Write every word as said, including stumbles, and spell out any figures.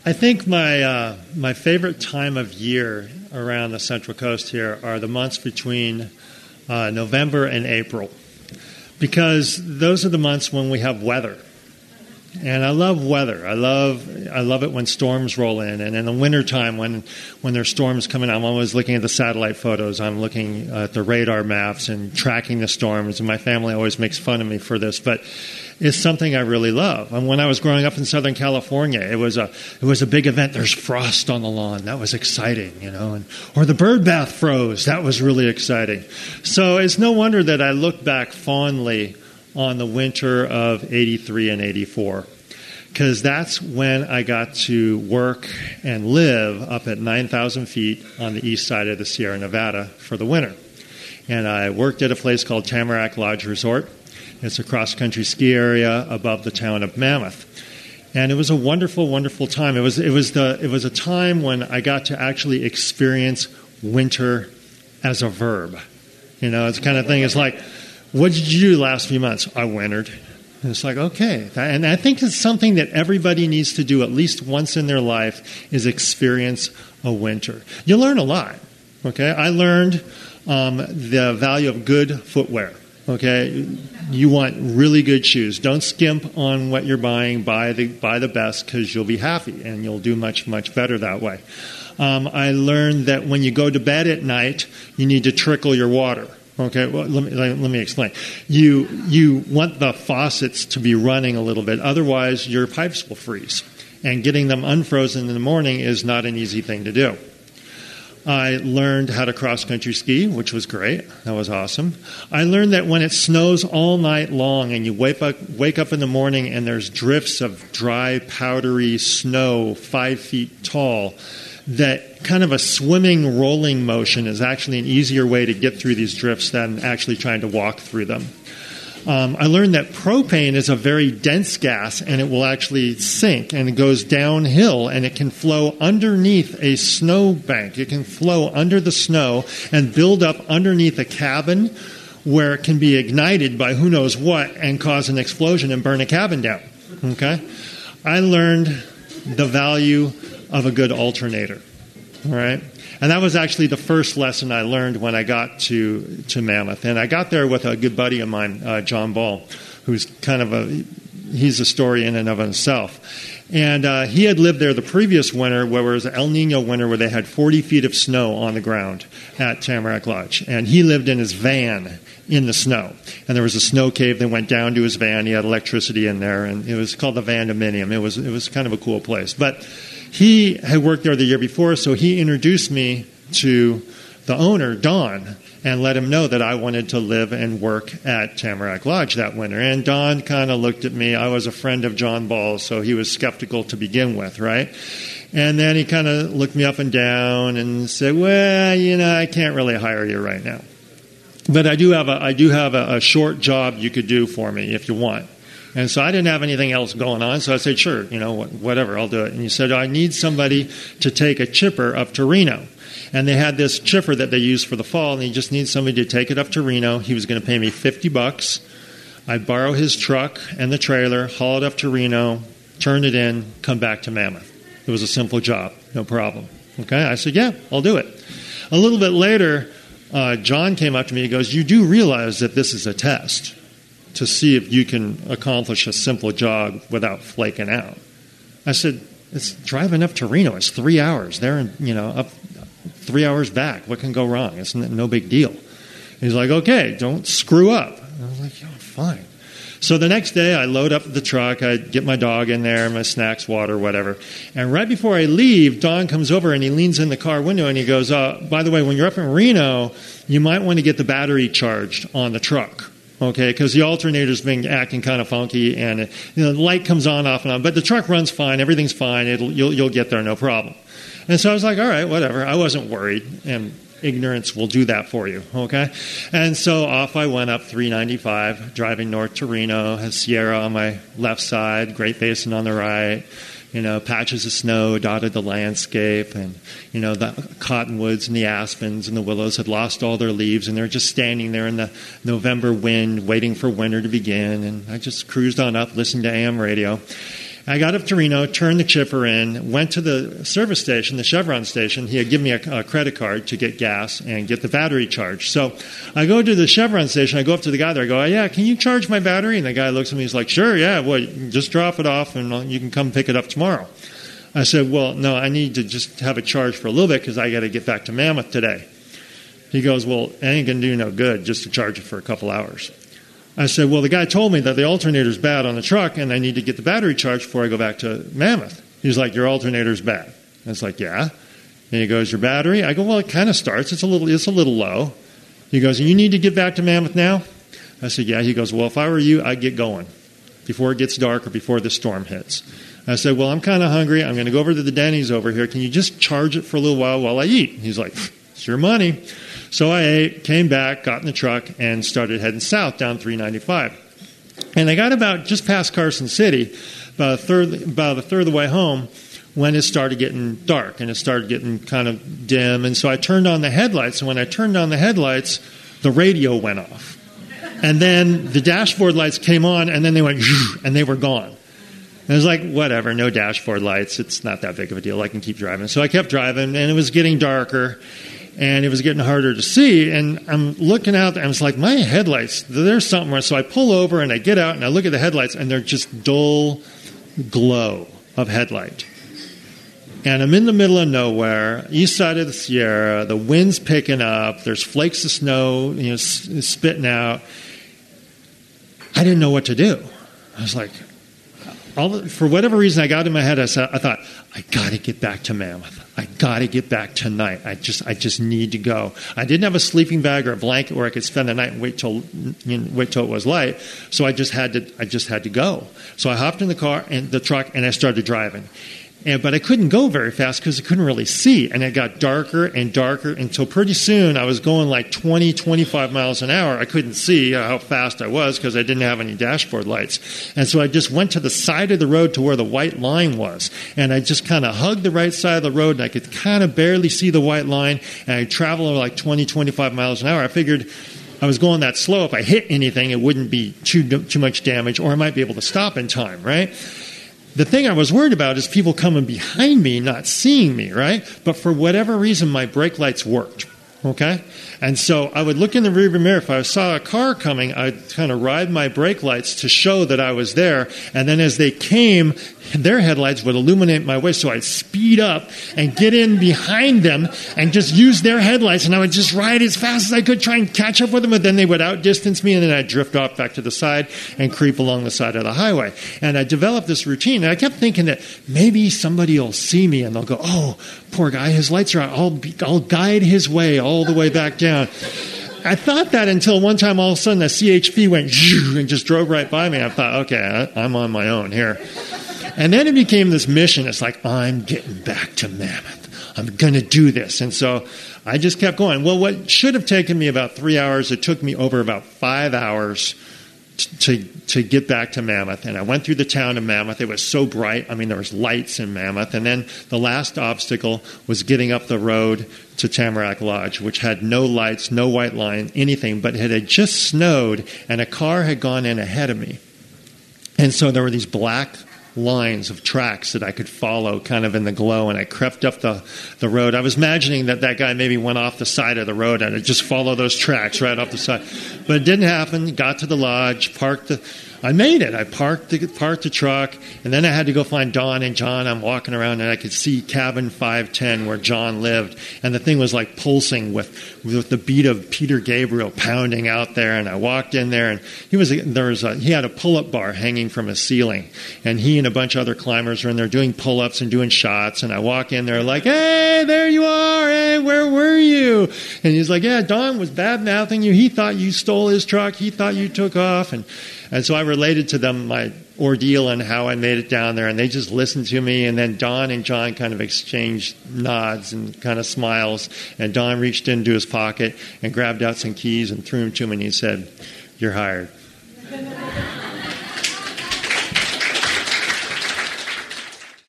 I think my uh, my favorite time of year around the Central Coast here are the months between uh, November and April, because those are the months when we have weather. And I love weather. I love I love it when storms roll in. And in the wintertime, when when there's storms coming, I'm always looking at the satellite photos. I'm looking at the radar maps and tracking the storms. And my family always makes fun of me for this, but it's something I really love. And when I was growing up in Southern California, it was a it was a big event. There's frost on the lawn. That was exciting, you know. And or the bird bath froze. That was really exciting. So it's no wonder that I look back fondly on the winter of eighty-three and eighty-four, because that's when I got to work and live up at nine thousand feet on the east side of the Sierra Nevada for the winter. And I worked at a place called Tamarack Lodge Resort. It's a cross-country ski area above the town of Mammoth. And it was a wonderful, wonderful time. It was it was the it was a time when I got to actually experience winter as a verb. You know, it's the kind of thing, it's like, what did you do the last few months? I wintered. And it's like, okay. And I think it's something that everybody needs to do at least once in their life, is experience a winter. You learn a lot, okay? I learned um, the value of good footwear, okay? You want really good shoes. Don't skimp on what you're buying. Buy the, buy the best, because you'll be happy, and you'll do much, much better that way. Um, I learned that when you go to bed at night, you need to trickle your water. Okay, well, let me, let me explain. You you want the faucets to be running a little bit, otherwise your pipes will freeze. And getting them unfrozen in the morning is not an easy thing to do. I learned how to cross-country ski, which was great. That was awesome. I learned that when it snows all night long and you wake up, wake up in the morning and there's drifts of dry, powdery snow five feet tall, that kind of a swimming, rolling motion is actually an easier way to get through these drifts than actually trying to walk through them. Um, I learned that propane is a very dense gas, and it will actually sink, and it goes downhill, and it can flow underneath a snow bank. It can flow under the snow and build up underneath a cabin where it can be ignited by who knows what and cause an explosion and burn a cabin down. Okay? I learned the value of a good alternator, all right? And that was actually the first lesson I learned when I got to, to Mammoth. And I got there with a good buddy of mine, uh, John Ball, who's kind of a, he's a story in and of himself. And uh, he had lived there the previous winter, where it was an El Nino winter where they had forty feet of snow on the ground at Tamarack Lodge. And he lived in his van in the snow. And there was a snow cave that went down to his van. He had electricity in there, and it was called the Vandominium. It was, it was kind of a cool place. But he had worked there the year before, so he introduced me to the owner, Don, and let him know that I wanted to live and work at Tamarack Lodge that winter. And Don kind of looked at me. I was a friend of John Ball's, so he was skeptical to begin with, right? And then he kind of looked me up and down and said, well, you know, I can't really hire you right now. But I do have a, I do have a, a short job you could do for me if you want. And so I didn't have anything else going on, so I said, sure, you know, whatever, I'll do it. And he said, I need somebody to take a chipper up to Reno. And they had this chipper that they used for the fall, and he just needs somebody to take it up to Reno. He was going to pay me fifty bucks. I'd borrow his truck and the trailer, haul it up to Reno, turn it in, come back to Mammoth. It was a simple job, no problem. Okay, I said, yeah, I'll do it. A little bit later, uh, John came up to me. He goes, you do realize that this is a test to see if you can accomplish a simple job without flaking out. I said, it's driving up to Reno. It's three hours. There, and you know, up three hours back. What can go wrong? It's no big deal. He's like, okay, don't screw up. I was like, yeah, fine. So the next day, I load up the truck. I get my dog in there, my snacks, water, whatever. And right before I leave, Don comes over and he leans in the car window and he goes, uh, by the way, when you're up in Reno, you might want to get the battery charged on the truck. Okay, because the alternator's been acting kind of funky, and you know, the light comes on, off, and on. But the truck runs fine, everything's fine. It'll, you'll, you'll get there, no problem. And so I was like, all right, whatever. I wasn't worried, and ignorance will do that for you. Okay, and so off I went up three ninety-five, driving north to Reno. Has Sierra on my left side, Great Basin on the right. You know, patches of snow dotted the landscape, and, you know, the cottonwoods and the aspens and the willows had lost all their leaves, and they're just standing there in the November wind waiting for winter to begin. And I just cruised on up, listening to A M radio. I got up to Reno, turned the chipper in, went to the service station, the Chevron station. He had given me a, a credit card to get gas and get the battery charged. So I go to the Chevron station. I go up to the guy there. I go, oh, yeah, can you charge my battery? And the guy looks at me. He's like, sure, yeah, well, just drop it off and you can come pick it up tomorrow. I said, well, no, I need to just have it charged for a little bit because I got to get back to Mammoth today. He goes, well, it ain't going to do no good just to charge it for a couple hours. I said, well, the guy told me that the alternator's bad on the truck and I need to get the battery charged before I go back to Mammoth. He's like, your alternator's bad. I was like, yeah. And he goes, your battery? I go, well, it kind of starts. It's a little, it's a little low. He goes, and you need to get back to Mammoth now? I said, yeah. He goes, well, if I were you, I'd get going before it gets dark or before the storm hits. I said, well, I'm kind of hungry. I'm going to go over to the Denny's over here. Can you just charge it for a little while while I eat? He's like, it's your money. So I ate, came back, got in the truck, and started heading south down three ninety-five. And I got about just past Carson City, about a third, about a third of the way home, when it started getting dark and it started getting kind of dim. And so I turned on the headlights. And when I turned on the headlights, the radio went off. And then the dashboard lights came on, and then they went, and they were gone. And I was like, whatever, no dashboard lights. It's not that big of a deal. I can keep driving. So I kept driving, and it was getting darker. And it was getting harder to see, and I'm looking out, and I was like, my headlights, there's something wrong. So I pull over, and I get out, and I look at the headlights, and they're just dull glow of headlight. And I'm in the middle of nowhere, east side of the Sierra, the wind's picking up, there's flakes of snow, you know, spitting out. I didn't know what to do. I was like, all the, for whatever reason, I got in my head, I, said, I thought, I got to get back to Mammoth. I got to get back tonight. I just, I just need to go. I didn't have a sleeping bag or a blanket where I could spend the night and wait till, you know, wait till it was light. So I just had to, I just had to go. So I hopped in the car and the truck and I started driving. And, but I couldn't go very fast because I couldn't really see. And it got darker and darker until pretty soon I was going like twenty, twenty-five miles an hour. I couldn't see how fast I was because I didn't have any dashboard lights. And so I just went to the side of the road to where the white line was. And I just kind of hugged the right side of the road and I could kind of barely see the white line. And I traveled like twenty, twenty-five miles an hour. I figured I was going that slow. If I hit anything, it wouldn't be too, too much damage, or I might be able to stop in time, right? The thing I was worried about is people coming behind me, not seeing me, right? But for whatever reason, my brake lights worked, okay? And so I would look in the rearview mirror. If I saw a car coming, I'd kind of ride my brake lights to show that I was there. And then as they came, their headlights would illuminate my way. So I'd speed up and get in behind them and just use their headlights. And I would just ride as fast as I could, try and catch up with them. But then they would outdistance me, and then I'd drift off back to the side and creep along the side of the highway. And I developed this routine. And I kept thinking that maybe somebody will see me and they'll go, oh, poor guy, his lights are out. I'll, be, I'll guide his way all the way back down. I thought that until one time all of a sudden the C H P went and just drove right by me. I thought, okay, I'm on my own here. And then it became this mission. It's like, I'm getting back to Mammoth. I'm going to do this. And so I just kept going. Well, what should have taken me about three hours, it took me over about five hours to to get back to Mammoth. And I went through the town of Mammoth. It was so bright. I mean, there was lights in Mammoth. And then the last obstacle was getting up the road to Tamarack Lodge, which had no lights, no white line, anything. But it had just snowed, and a car had gone in ahead of me. And so there were these black lines of tracks that I could follow kind of in the glow, and I crept up the, the road. I was imagining that that guy maybe went off the side of the road and I'd just follow those tracks right off the side. But it didn't happen. Got to the lodge, parked the... I made it. I parked the, parked the truck, and then I had to go find Don and John. I'm walking around, and I could see cabin five ten where John lived, and the thing was like pulsing with, with the beat of Peter Gabriel pounding out there. And I walked in there, and he was there was a, he had a pull-up bar hanging from a ceiling, and he and a bunch of other climbers were in there doing pull-ups and doing shots. And I walk in there like, hey, there you are. Hey, where were you? And he's like, yeah, Don was bad-mouthing you. He thought you stole his truck. He thought you took off. And And so I related to them my ordeal and how I made it down there, and they just listened to me. And then Don and John kind of exchanged nods and kind of smiles. And Don reached into his pocket and grabbed out some keys and threw them to me, and he said, "You're hired."